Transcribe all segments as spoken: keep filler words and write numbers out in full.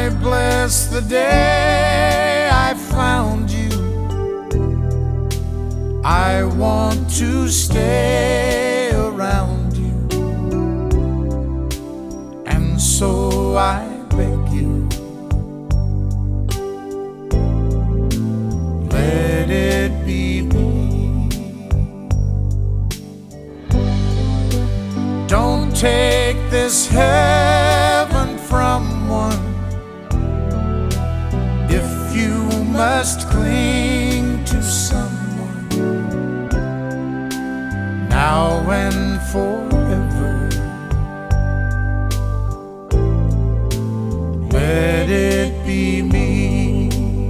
I bless the day I found you. I want to stay around you, and so I beg you, let it be me. Don't take this heaven from one if you must cling to someone now and forever. Let it be me.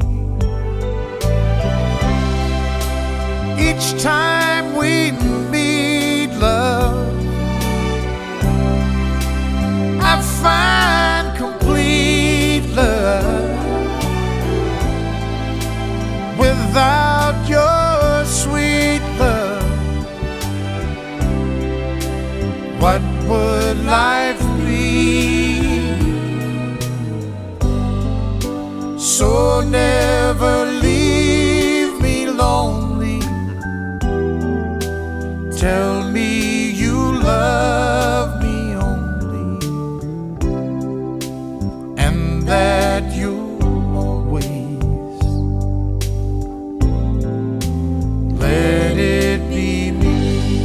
Each time we meet, love, I find complete love. Without your sweet love, what would life be? So never leave me lonely. Tell me you love me only, and that you'll always let it be me.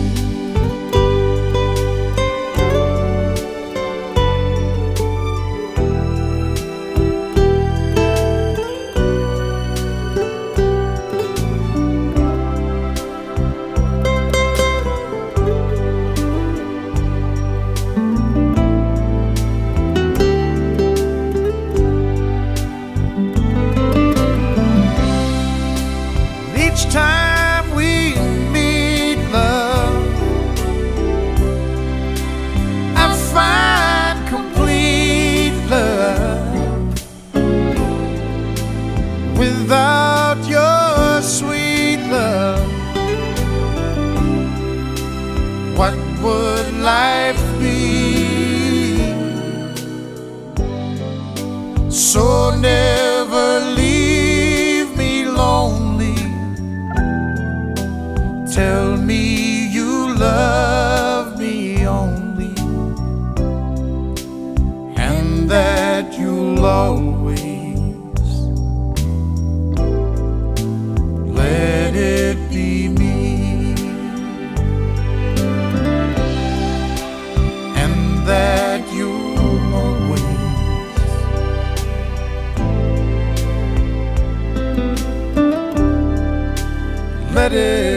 Each time we meet, love, I find complete love. Without your sweet love, what would life be? So never leave me lonely. Tell me you love me only, and that you'll always let it be me, and that you'll always let it